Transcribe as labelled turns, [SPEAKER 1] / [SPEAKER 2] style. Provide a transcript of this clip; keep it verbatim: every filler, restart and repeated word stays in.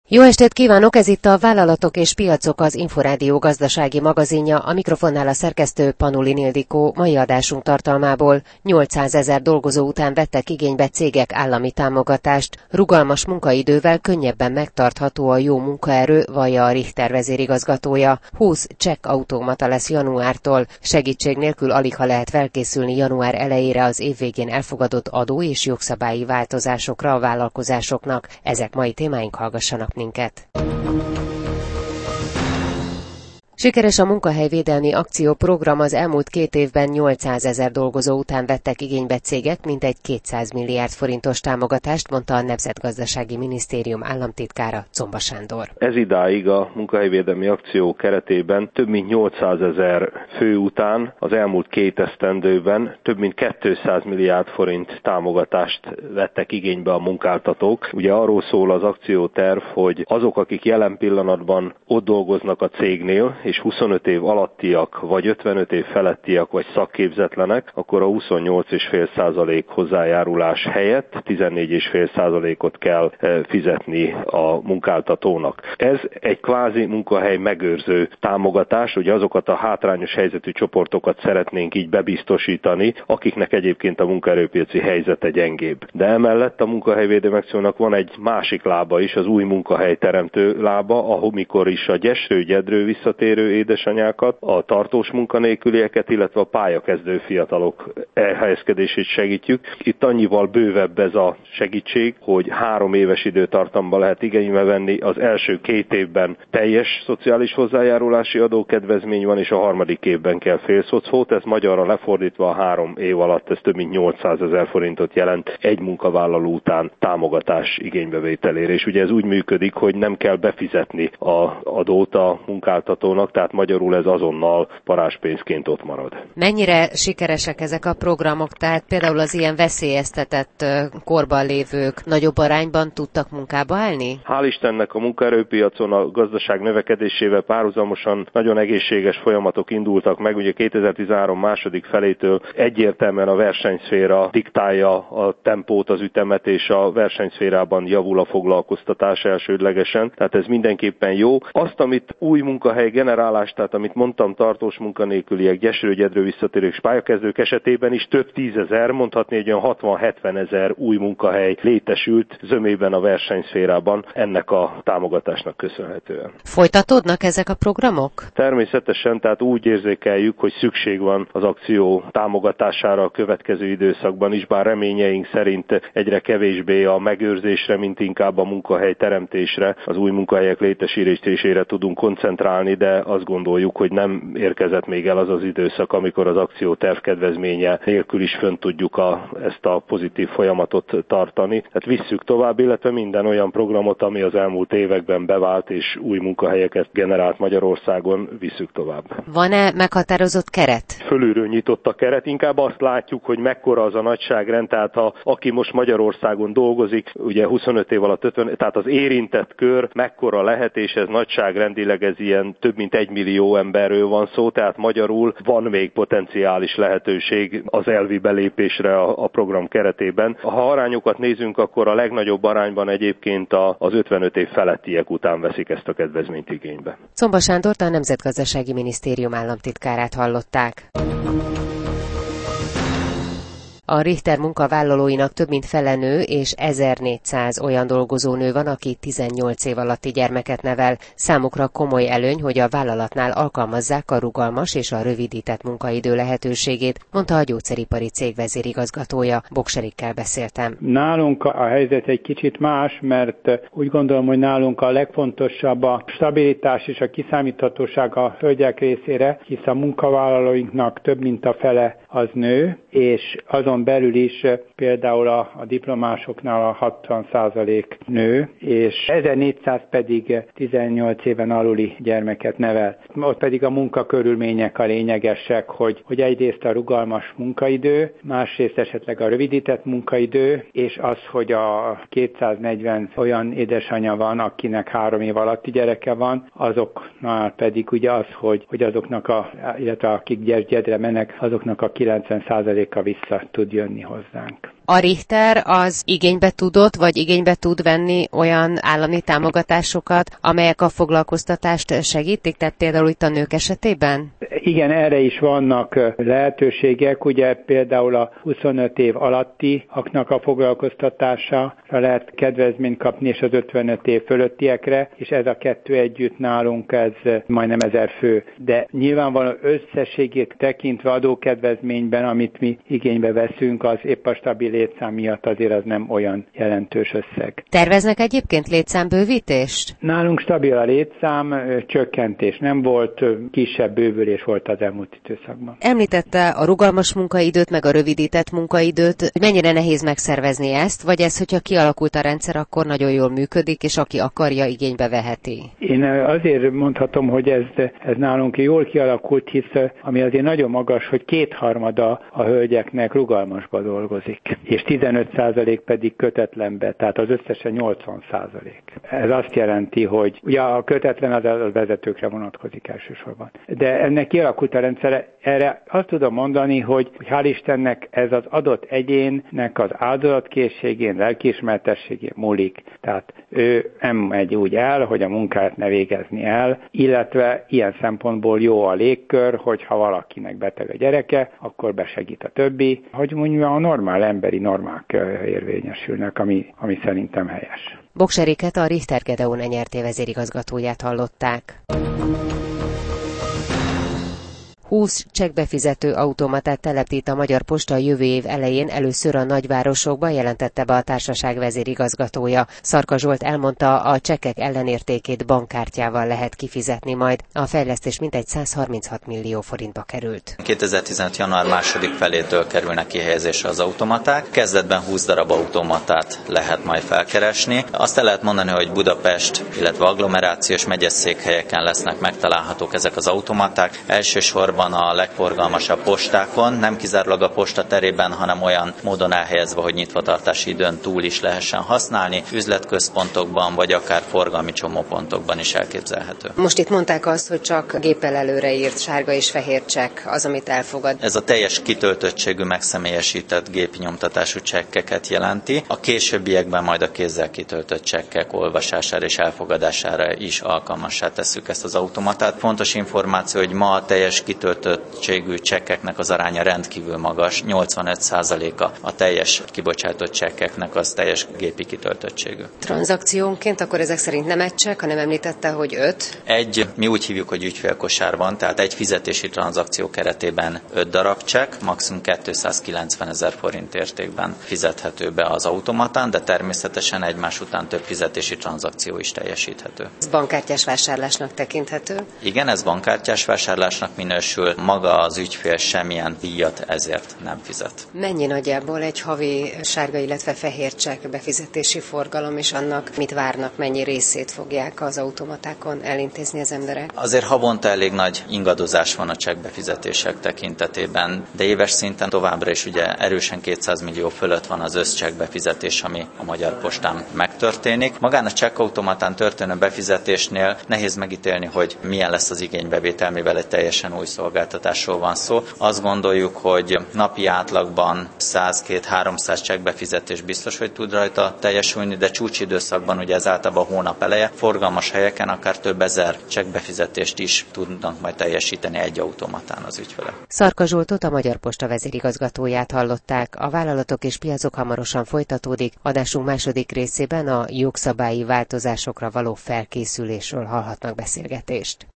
[SPEAKER 1] Jó estét kívánok, ez itt a Vállalatok és Piacok, az Inforádió gazdasági magazinja, a mikrofonnál a szerkesztő Panulin Ildikó. Mai adásunk tartalmából nyolcszázezer dolgozó után vettek igénybe cégek állami támogatást, rugalmas munkaidővel könnyebben megtartható a jó munkaerő, vallja a Richter vezérigazgatója. húsz csekk automata lesz januártól, segítség nélkül aligha lehet felkészülni január elejére az év végén elfogadott adó és jogszabályi változásokra a vállalkozásoknak. Ezek mai témáink, hallgassanak minket. Sikeres a munkahelyvédelmi akcióprogram, az elmúlt két évben nyolcszázezer dolgozó után vettek igénybe cégek mintegy kétszáz milliárd forintos támogatást, mondta a Nemzetgazdasági Minisztérium államtitkára, Czomba Sándor.
[SPEAKER 2] Ez idáig a munkahelyvédelmi akció keretében több mint nyolcszázezer fő után az elmúlt két esztendőben több mint kétszáz milliárd forint támogatást vettek igénybe a munkáltatók. Ugye arról szól az akcióterv, hogy azok, akik jelen pillanatban ott dolgoznak a cégnél, és huszonöt év alattiak, vagy ötvenöt év felettiak, vagy szakképzetlenek, akkor a huszonnyolc egész öt százalék hozzájárulás helyett tizennégy egész öt százalékot kell fizetni a munkáltatónak. Ez egy kvázi munkahely megőrző támogatás, ugye azokat a hátrányos helyzetű csoportokat szeretnénk így bebiztosítani, akiknek egyébként a munkaerőpiaci helyzete gyengébb. De emellett a munkahelyvédelmi akciónak van egy másik lába is, az új munkahelyteremtő lába, ahol mikor is a gyesről-gyedről visszatérő édesanyákat, a tartós munkanélkülieket, illetve a pályakezdő fiatalok elhelyezkedését segítjük. Itt annyival bővebb ez a segítség, hogy három éves időtartamban lehet igénybe venni. Az első két évben teljes szociális hozzájárulási adókedvezmény van, és a harmadik évben kell félszocfót. Ez magyarra lefordítva a három év alatt ez több mint nyolcszázezer forintot jelent egy munkavállaló után támogatás igénybevételére. És ugye ez úgy működik, hogy nem kell befizetni az adót a munkáltatónak, tehát magyarul ez azonnal parázspénzként ott marad.
[SPEAKER 1] Mennyire sikeresek ezek a programok? Tehát például az ilyen veszélyeztetett korban lévők nagyobb arányban tudtak munkába állni?
[SPEAKER 2] Hál' Istennek a munkaerőpiacon a gazdaság növekedésével párhuzamosan nagyon egészséges folyamatok indultak meg. Ugye kétezer-tizenhárom második felétől egyértelműen a versenyszféra diktálja a tempót, az ütemet, és a versenyszférában javul a foglalkoztatás elsődlegesen. Tehát ez mindenképpen jó. Azt, amit új munkahely generálás, tehát amit mondtam, tartós munkanélküliek, gyesről-gyedről visszatérők és pályakezdők esetében is több tízezer, mondhatni, hogy olyan hatvan-hetven ezer új munkahely létesült zömében a versenyszférában ennek a támogatásnak köszönhetően.
[SPEAKER 1] Folytatódnak ezek a programok?
[SPEAKER 2] Természetesen, tehát úgy érzékeljük, hogy szükség van az akció támogatására a következő időszakban is, bár reményeink szerint egyre kevésbé a megőrzésre, mint inkább a munkahely teremtésre, az új munkahelyek létesítésére tudunk koncentrálni, de azt gondoljuk, hogy nem érkezett még el az az időszak, amikor az akcióterv kedvezménye nélkül is fönn tudjuk a, ezt a pozitív folyamatot tartani. Tehát visszük tovább, illetve minden olyan programot, ami az elmúlt években bevált és új munkahelyeket generált Magyarországon, visszük tovább.
[SPEAKER 1] Van-e meghatározott keret?
[SPEAKER 2] Fölülről nyitott a keret, inkább azt látjuk, hogy mekkora az a nagyságrend, tehát ha aki most Magyarországon dolgozik, ugye huszonöt év alatt ötven, tehát az érintett kör mekkora lehet, és ez nagyságrendileg ez ilyen több mint egy millió emberről van szó, tehát magyarul van még potenciális lehetőség az elvi belépésre a, a program keretében. Ha arányokat nézünk, akkor a legnagyobb arányban egyébként az ötvenöt év felettiek után veszik ezt a kedvezményt igénybe.
[SPEAKER 1] Czomba Sándort, a Nemzetgazdasági Minisztérium államtitkárát hallották. A Richter munkavállalóinak több mint fele nő, és ezernégyszáz olyan dolgozónő van, aki tizennyolc év alatti gyermeket nevel. Számukra komoly előny, hogy a vállalatnál alkalmazzák a rugalmas és a rövidített munkaidő lehetőségét, mondta a gyógyszeripari cég vezérigazgatója. Bokserikkel beszéltem.
[SPEAKER 3] Nálunk a helyzet egy kicsit más, mert úgy gondolom, hogy nálunk a legfontosabb a stabilitás és a kiszámíthatóság a hölgyek részére, hisz a munkavállalóinknak több mint a fele az nő, és azon belül is például a, a diplomásoknál a hatvan százalék nő, és ezernégyszáz pedig tizennyolc éven aluli gyermeket nevel. Ott pedig a munkakörülmények a lényegesek, hogy, hogy egyrészt a rugalmas munkaidő, másrészt esetleg a rövidített munkaidő, és az, hogy a kétszáznegyven olyan édesanyja van, akinek három év alatti gyereke van, azoknál pedig ugye az, hogy, hogy azoknak a, illetve akik gyergyedre mennek, azoknak a kilencven százaléka vissza tud jönni hozzánk.
[SPEAKER 1] A Richter az igénybe tudott, vagy igénybe tud venni olyan állami támogatásokat, amelyek a foglalkoztatást segítik, tehát például itt a nők esetében?
[SPEAKER 3] Igen, erre is vannak lehetőségek, ugye például a huszonöt év alattiaknak a foglalkoztatására lehet kedvezményt kapni, és az ötvenöt év fölöttiekre, és ez a kettő együtt nálunk ez majdnem ezer fő. De nyilvánvalóan összességét tekintve adókedvezményben, amit mi igénybe veszünk, az épp a stabil létszám miatt azért az nem olyan jelentős összeg.
[SPEAKER 1] Terveznek egyébként létszámbővítést?
[SPEAKER 3] Nálunk stabil a létszám, csökkentés nem volt, kisebb bővülés volt az elmúlt időszakban.
[SPEAKER 1] Említette a rugalmas munkaidőt, meg a rövidített munkaidőt. Mennyire nehéz megszervezni ezt, vagy ez, hogyha kialakult a rendszer, akkor nagyon jól működik, és aki akarja, igénybe veheti?
[SPEAKER 3] Én azért mondhatom, hogy ez, ez nálunk jól kialakult, hisz ami azért nagyon magas, hogy kétharmada a hölgyeknek rugalmasba dolgozik, és tizenöt százalék pedig kötetlenbe, tehát az összesen nyolcvan százalék. Ez azt jelenti, hogy ugye a kötetlen az a vezetőkre vonatkozik elsősorban. De ennek kialakult a rendszer, erre azt tudom mondani, hogy hál' Istennek ez az adott egyénnek az áldozatkészségén, lelkiismeretességén múlik. Tehát ő nem megy úgy el, hogy a munkát ne végezni el, illetve ilyen szempontból jó a légkör, hogyha valakinek beteg a gyereke, akkor besegít a többi. Hogy mondjam, a normál emberi normák érvényesülnek, ami, ami szerintem helyes.
[SPEAKER 1] Bokseriket, a Richter Gedeon en er té vezérigazgatóját hallották. húsz csekkbefizető automatát telepít a Magyar Posta jövő év elején először a nagyvárosokban, jelentette be a társaság vezérigazgatója. Szarka Zsolt elmondta, a csekkek ellenértékét bankkártyával lehet kifizetni majd. A fejlesztés mintegy száz harminchat millió forintba került.
[SPEAKER 4] kétezer-tizenöt. január második felétől kerülnek kihelyezésre az automaták. Kezdetben húsz darab automatát lehet majd felkeresni. Azt el lehet mondani, hogy Budapest, illetve agglomerációs megyeszékhelyeken lesznek megtalálhatók ezek az automaták. Elsősorban a legforgalmasabb postákon, nem kizárólag a posta terében, hanem olyan módon elhelyezve, hogy nyitvatartási időn túl is lehessen használni, üzletközpontokban, vagy akár forgalmi csomópontokban is elképzelhető.
[SPEAKER 1] Most itt mondták azt, hogy csak géppel előreírt sárga és fehér csekk az, amit elfogad.
[SPEAKER 4] Ez a teljes kitöltöttségű, megszemélyesített gépi nyomtatású csekkeket jelenti. A későbbiekben majd a kézzel kitöltött csekkek olvasására és elfogadására is alkalmassá tesszük ezt az automatát. Fontos információ, hogy ma a teljes kitöltöttségű kitöltöttségű csekkeknek az aránya rendkívül magas, nyolcvanöt százaléka a teljes kibocsátott csekkeknek az teljes gépi kitöltöttségű.
[SPEAKER 1] Tranzakciónként akkor ezek szerint nem egy csekk, hanem említette, hogy öt?
[SPEAKER 4] Egy, mi úgy hívjuk, hogy ügyfélkosár van, tehát egy fizetési tranzakció keretében öt darab csekk, maximum kétszázkilencvenezer forint értékben fizethető be az automatán, de természetesen egymás után több fizetési tranzakció is teljesíthető.
[SPEAKER 1] Ez bankkártyás vásárlásnak tekinthető?
[SPEAKER 4] Igen, ez bankkártyás vásárlásnak minősül, maga az ügyfél semmilyen díjat ezért nem fizet.
[SPEAKER 1] Mennyi nagyjából egy havi sárga, illetve fehér csekk befizetési forgalom, és annak mit várnak, mennyi részét fogják az automatákon elintézni az emberek?
[SPEAKER 4] Azért havonta elég nagy ingadozás van a csekkbefizetések tekintetében, de éves szinten továbbra is ugye erősen kétszáz millió fölött van az összcsekkbefizetés, ami a Magyar Postán megtörténik. Magán a csekkautomatán történő befizetésnél nehéz megítélni, hogy milyen lesz az igénybevétel, mivel egy teljesen új szolgáltatásról van szó. Azt gondoljuk, hogy napi átlagban száz-háromszáz csekkbefizetés biztos, hogy tud rajta teljesülni, de csúcsidőszakban, ugye ez általában a hónap eleje, forgalmas helyeken akár több ezer csekkbefizetést is tudnak majd teljesíteni egy automatán az ügyfelek.
[SPEAKER 1] Szarka Zsoltot, a Magyar Posta vezérigazgatóját hallották. A vállalatok és piacok hamarosan folytatódik. Adásunk második részében a jogszabályi változásokra való felkészülésről hallhatnak beszélgetést.